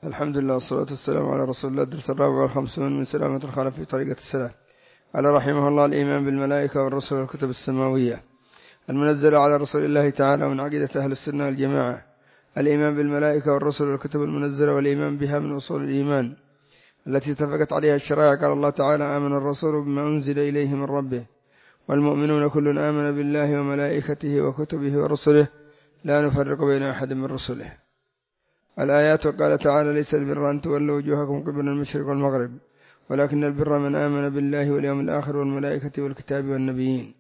الحمد لله والصلاة والسلام على رسول الله. الدرس 54 من سلامة الخلف في طريقة السلف. قال رحمه الله: الإيمان بالملائكة والرسل والكتب السماوية المنزلة على رسول الله تعالى من عقيدة أهل السنة والجماعة. الإيمان بالملائكة والرسل والكتب المنزلة والإيمان بها من أصول الإيمان التي اتفقت عليها الشرائع. قال الله تعالى: آمن الرسول بما أنزل إليه من ربه والمؤمنون كل آمن بالله وملائكته وكتبه ورسله لا نفرق بين أحد من رسله. الآيات. وقال تعالى: ليس البر أن تولوا وجوهكم قبل المشرق والمغرب ولكن البر من آمن بالله واليوم الآخر والملائكة والكتاب والنبيين.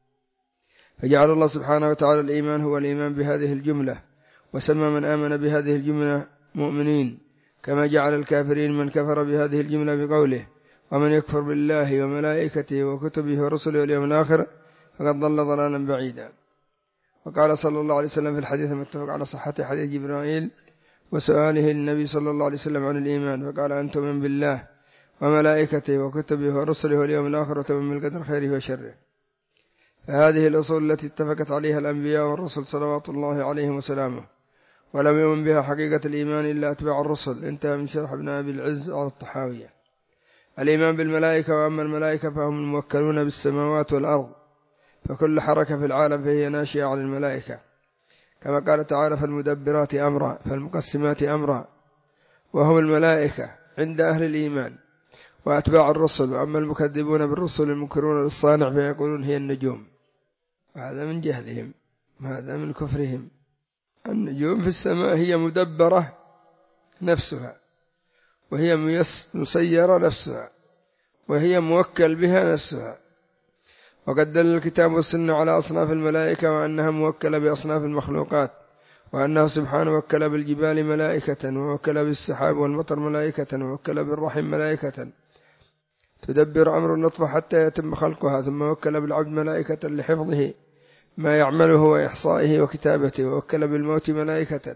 فجعل الله سبحانه وتعالى الإيمان هو الإيمان بهذه الجملة، وسمى من آمن بهذه الجملة مؤمنين، كما جعل الكافرين من كفر بهذه الجملة بقوله: ومن يكفر بالله وملائكته وكتبه ورسله واليوم الآخر فقد ضل ضلالا بعيدا. وقال صلى الله عليه وسلم في الحديث المتفق على صحة حديث جبرائيل وسؤاله للنبي صلى الله عليه وسلم عن الإيمان، فقال: أن تؤمن بالله وملائكته وكتبه ورسله واليوم الآخر وتؤمن بالقدر خيره وشره. فهذه الأصول التي اتفقت عليها الأنبياء والرسل صلوات الله عليهم وسلامه، ولم يؤمن بها حقيقة الإيمان إلا أتباع الرسل. انتهى من شرح ابن أبي العز على الطحاوية. الإيمان بالملائكة. وأما الملائكة فهم الموكلون بالسماوات والأرض، فكل حركة في العالم فهي ناشئة عن الملائكة، كما قال تعالى: فالمدبرات أمرا فالمقسمات أمرا، وهم الملائكة عند أهل الإيمان وأتباع الرسل. وأما المكذبون بالرسل المنكرون للصانع فيقولون هي النجوم، وهذا من جهلهم، هذا من كفرهم. النجوم في السماء هي مدبرة نفسها، وهي مسيرة نفسها، وهي موكل بها نفسها. وقد دل الكتاب والسنة على أصناف الملائكة وأنها موكلة بأصناف المخلوقات، وأنه سبحانه وكل بالجبال ملائكة، ووكل بالسحاب والمطر ملائكة، ووكل بالرحم ملائكة تدبر أمر النطفة حتى يتم خلقها، ثم وكل بالعبد ملائكة لحفظه ما يعمله وإحصائه وكتابته، ووكل بالموت ملائكة،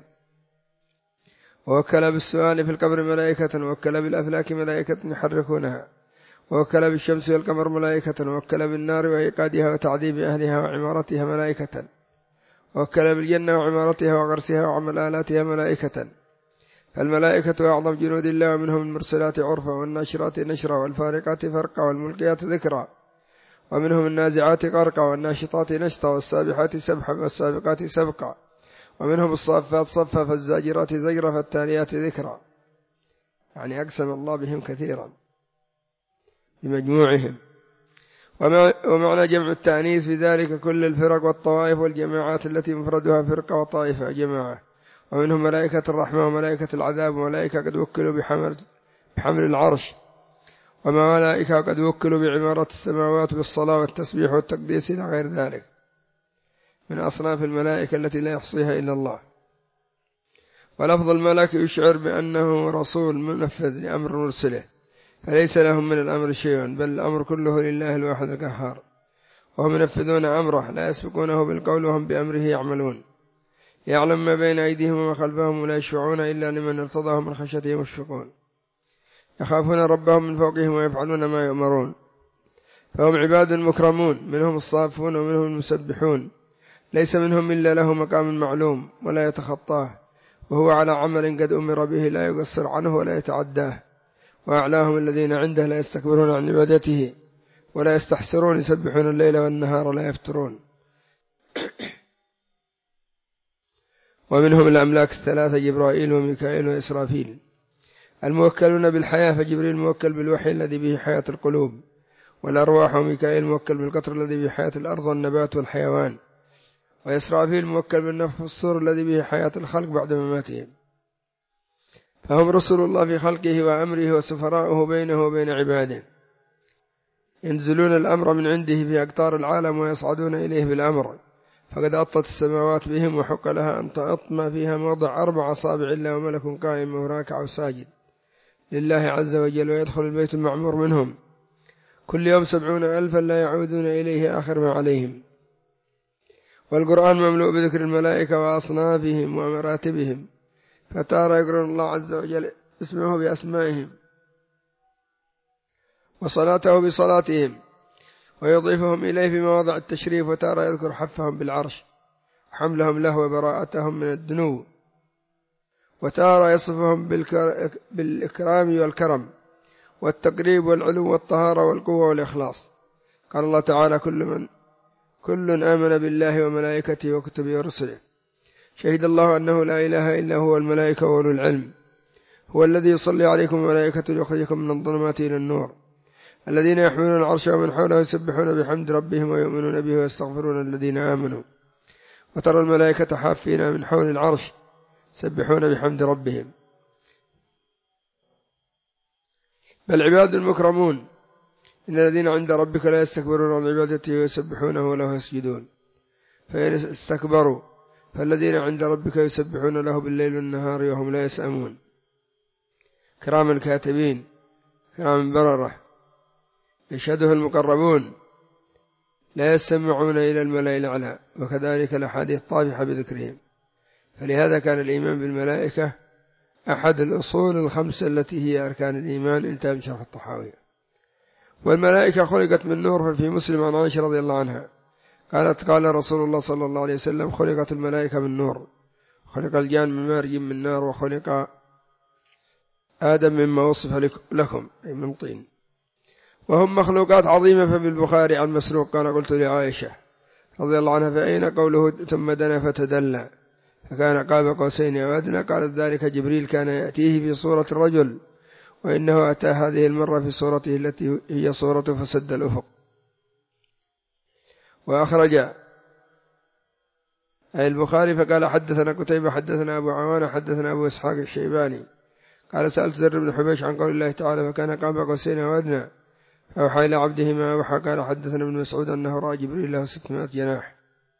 ووكل بالسؤال في القبر ملائكة، ووكل بالأفلاك ملائكة يحركونها، ووكل بالشمس والقمر ملائكة، ووكل بالنار وإيقادها وتعذيب أهلها وعمارتها ملائكة، ووكل بالجنة وعمارتها وغرسها وعمل آلاتها ملائكة. فالملائكة أعظم جنود الله، ومنهم المرسلات عرفا والناشرات نشرا والفارقات فرقا والملقيات ذكرا، ومنهم النازعات غرقا والناشطات نشطا والسابحات سبحا والسابقات سبقا، ومنهم الصافات صفا فالزاجرات زجرا فالتاليات ذكرا. يعني أقسم الله بهم كثيرا بمجموعهم. ومعنى جمع التأنيث في ذلك كل الفرق والطوائف والجماعات التي مفردها فرقة وطائفة جماعة. ومنهم ملائكة الرحمة وملائكة العذاب، وملائكة قد وكلوا بحمل العرش، وملائكة قد وكلوا بعمارة السماوات بالصلاة والتسبيح والتقديس إلى غير ذلك من أصناف الملائكة التي لا يحصيها إلا الله. ولفظ الملك يشعر بأنه رسول منفذ لأمر مرسله، فليس لهم من الأمر شيء، بل الأمر كله لله الواحد القهار، وهم ينفذون أمره لا يسبقونه بالقول وهم بأمره يعملون. يعلم ما بين أيديهم وما خلفهم ولا يشفعون إلا لمن ارتضاهم من خشيته مشفقون، يخافون ربهم من فوقهم ويفعلون ما يؤمرون. فهم عباد مكرمون، منهم الصافون ومنهم المسبحون، ليس منهم إلا له مقام معلوم ولا يتخطاه، وهو على عمل قد أمر به لا يقصر عنه ولا يتعداه. وأعلاهم الذين عنده لا يستكبرون عن عبادته ولا يستحسرون، يسبحون الليل والنهار لا يفترون. ومنهم الأملاك الثلاثة جبرائيل وميكائيل وإسرافيل الموكلون بالحياة، فجبريل موكل بالوحي الذي به حياة القلوب والأرواح، وميكائيل موكل بالقطر الذي به حياة الأرض والنبات والحيوان، وإسرافيل موكل بالنفخ في الصور الذي به حياة الخلق بعد مماتهم. فهم رسل الله في خلقه وأمره وسفراؤه بينه وبين عباده، ينزلون الأمر من عنده في أقطار العالم ويصعدون إليه بالأمر. فقد أطت السماوات بهم وحق لها أن تأط ما فيها موضع 4 أصابع إلا وملك قائم وراكع وساجد لله عز وجل، ويدخل البيت المعمور منهم كل يوم 70,000 لا يعودون إليه آخر ما عليهم. والقرآن مملوء بذكر الملائكة وأصنافهم ومراتبهم، فتارى يقرن الله عز وجل اسمه بأسمائهم وصلاته بصلاتهم ويضيفهم إليه في مواضع التشريف، وتارى يذكر حفهم بالعرش وحملهم له وبراءتهم من الدنو وتارة يصفهم بالإكرام والكرم والتقريب والعلو والطهارة والقوة والإخلاص. قال الله تعالى: كل آمن بالله وملائكته وكتبه ورسله شهد الله أنه لا إله إلا هو الملائكة وأولو العلم هو الذي يصلي عليكم وملائكته ليخرجكم من الظلمات إلى النور الذين يحملون العرش ومن حوله يسبحون بحمد ربهم ويؤمنون به ويستغفرون الذين آمنوا وترى الملائكة حافين من حول العرش يسبحون بحمد ربهم. بل عباد المكرمون إن الذين عند ربك لا يستكبرون عن عبادته ويسبحونه وله يسجدون فإن استكبروا فالذين عند ربك يسبحون له بالليل والنهار وهم لا يسأمون كراما كاتبين كراما بررة يشهده المقربون لا يستمعون إلى الملأ الأعلى. وكذلك الأحاديث الطافحة بذكرهم. فلهذا كان الإيمان بالملائكة أحد الأصول الخمسة التي هي أركان الإيمان. انتهى من شرح الطحاوي. والملائكة خلقت من نور. ففي مسلم عن عائشة رضي الله عنها قالت: قال رسول الله صلى الله عليه وسلم: خلقت الملائكة من نور، خلق الجان من مارج من نار، وخلق آدم مما وصف لكم أي من طين، وهم مخلوقات عظيمة. ففي البخاري عن مسروق قال: قلت لعائشة رضي الله عنها: فأين قوله ثم دنا فتدلى فكان قاب قوسين أو أدنى؟ قالت: ذلك جبريل كان يأتيه في صورة الرجل، وإنه أتى هذه المرة في صورته التي هي صورته فسد الأفق. وأخرج أي البخاري فقال: حدثنا قتيبة حدثنا أبو عوانة حدثنا أبو إسحاق الشيباني قال: سألت زر بن حبيش عن قول الله تعالى: فكان قاب قوسين أو أدنى فأوحى إلى عبده ما أوحى. قال: حدثنا ابن مسعود أنه رأى جبريل له 600 جناح.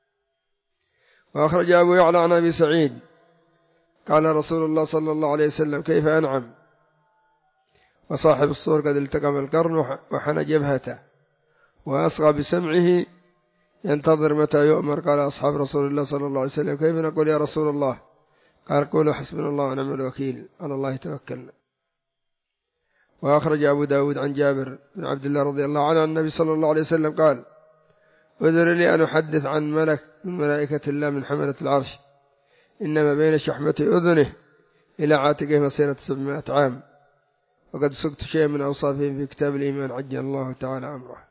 وأخرج أبو يعلى عن أبي سعيد قال: رسول الله صلى الله عليه وسلم: كيف أنعم وصاحب الصور قد التقم القرن وحنى جبهته وأصغى بسمعه ينتظر متى يؤمر. قال أصحاب رسول الله صلى الله عليه وسلم: كيف نقول يا رسول الله؟ قال: قولوا حسبنا الله ونعم الوكيل، على الله توكلنا. وأخرج أبو داود عن جابر بن عبد الله رضي الله عنه عن النبي صلى الله عليه وسلم قال: أذن لي أن أحدث عن ملك من ملائكة الله من حملة العرش إنما بين شحمة أذنه إلى عاتقه مسيرة 700 عام، وقد سقت شيئا من أوصافهم في كتاب الإيمان عجل الله تعالى أمره.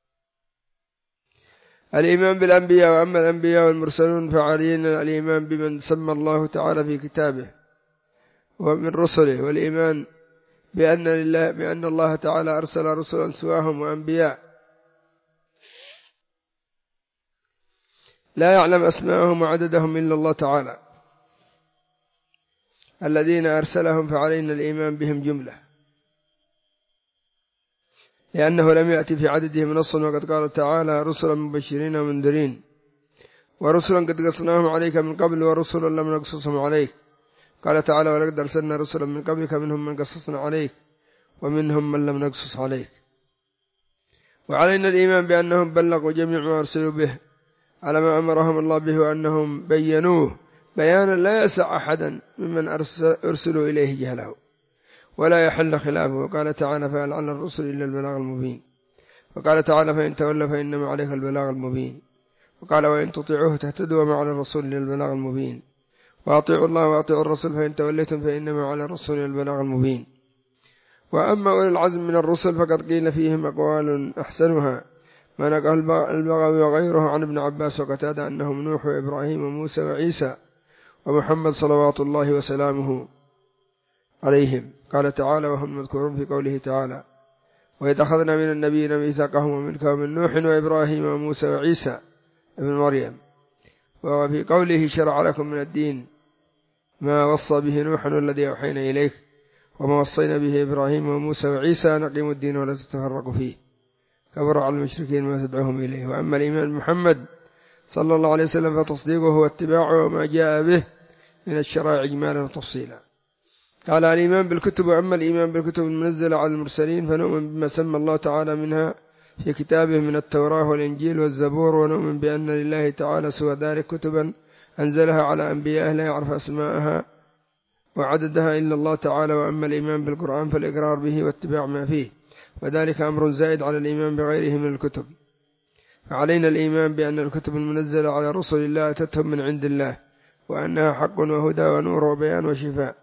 الإيمان بالأنبياء. وأما الأنبياء والمرسلون فعلينا الإيمان بمن سمى الله تعالى في كتابه ومن رسله، والإيمان بأن الله تعالى أرسل رسلا سواهم وأنبياء لا يعلم أسماءهم وعددهم إلا الله تعالى الذين أرسلهم، فعلينا الإيمان بهم جملة، لأنه لم يأتي في عددهم نص. وقد قال تعالى: رسلا مبشرين ومنذرين ورسلا قد قصناهم عليك من قبل ورسلا لم نقصصهم عليك. قال تعالى: ولقد أرسلنا رسلا من قبلك منهم من قصصنا عليك ومنهم من لم نقصص عليك. وعلينا الإيمان بأنهم بلغوا جميع ما أرسلوا به على ما أمرهم الله به، وأنهم بينوه بيانا لا يسع أحدا ممن أرسلوا إليه جهله ولا يحل خلافه. وقال تعالى: فهل على الرسل إلا البلاغ المبين. وقال تعالى: فإن تولوا فإنما عليك البلاغ المبين. وقال: وإن تطيعوه تهتدوا وما على الرسول إلا البلاغ المبين. وأطيعوا الله وأطيعوا الرسول فإن توليتم فإنما على الرسول إلا البلاغ المبين. وأما أولي العزم من الرسل فقد قيل فيهم أقوال أحسنها ما نقل البغوي وغيره عن ابن عباس وقتادة أنهم نوح وإبراهيم وموسى وعيسى ومحمد صلوات الله وسلامه عليهم. قال تعالى: وهم مذكورون في قوله تعالى: وإذ أخذنا من النبيين ميثاقهم ومنك ومن نوح وإبراهيم وموسى وعيسى ابن مريم. وفي قوله: شرع لكم من الدين ما وصى به نوح والذي أوحينا إليك وما وصينا به إبراهيم وموسى وعيسى نقيم الدين ولا تتفرقوا فيه كبر على المشركين ما تدعوهم إليه. وأما الإيمان بمحمد صلى الله عليه وسلم فتصديقه هو اتباعه وما جاء به من الشرائع إجمالا وتفصيلا. قال: الإيمان بالكتب. وأما الإيمان بالكتب المنزلة على المرسلين فنؤمن بما سمى الله تعالى منها في كتابه من التوراة والإنجيل والزبور، ونؤمن بأن لله تعالى سوى ذلك كتبا أنزلها على أنبيائه لا يعرف أسماءها وعددها إلا الله تعالى. وأما الإيمان بالقرآن فالإقرار به واتباع ما فيه، وذلك أمر زائد على الإيمان بغيره من الكتب. فعلينا الإيمان بأن الكتب المنزلة على رسل الله أتتهم من عند الله، وأنها حق وهدى ونور وبيان وشفاء،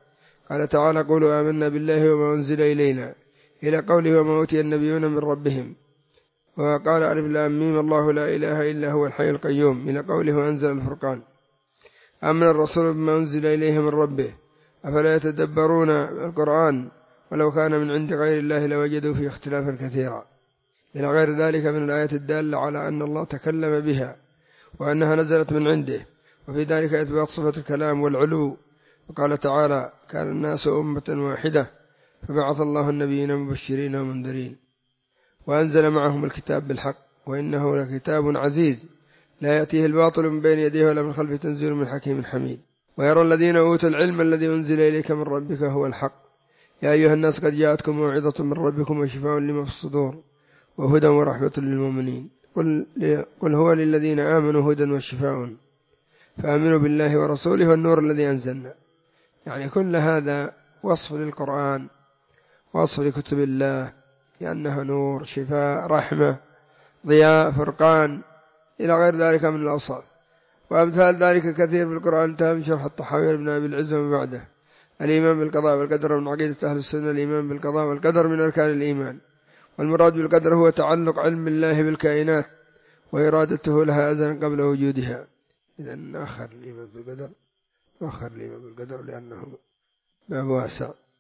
قال تعالى قولوا آمنا بالله وما أنزل إلينا إلى قوله وما أوتي النبيون من ربهم. وقال ألف لام ميم الله لا إله إلا هو الحي القيوم إلى قوله وأنزل الفرقان. آمن الرسول بما أنزل إليه من ربه أفلا يتدبرون القرآن ولو كان من عند غير الله لوجدوا فيه اختلافا كثيرا إلى غير ذلك من الآيات الدالة على أن الله تكلم بها وأنها نزلت من عنده، وفي ذلك إثبات صفة الكلام والعلو. وقال تعالى كان الناس أمة واحدة فبعث الله النبيين مبشرين ومنذرين وأنزل معهم الكتاب بالحق وإنه لكتاب عزيز لا يأتيه الباطل من بين يديه ولا من خلفه تنزيل من حكيم حميد. ويرى الذين أوتوا العلم الذي أنزل إليك من ربك هو الحق يا أيها الناس قد جاءتكم موعظة من ربكم وشفاء لما في الصدور وهدى ورحمة للمؤمنين. قل هو للذين آمنوا هدى وشفاء فآمنوا بالله ورسوله والنور الذي أنزلنا. يعني كل هذا وصف للقرآن، وصف لكتب الله لأنها نور شفاء رحمة ضياء فرقان إلى غير ذلك من الأوصاف. وأمثال ذلك كثير في القرآن. تهم شرح الطحاوي بن أبي العز ومن بعده. الإيمان بالقضاء والقدر من عقيدة أهل السنة. الإيمان بالقضاء والقدر من أركان الإيمان، والمراد بالقدر هو تعلق علم الله بالكائنات وإرادته لها أزلا قبل وجودها. إذن آخر الإيمان بالقدر لأنه باب واسع.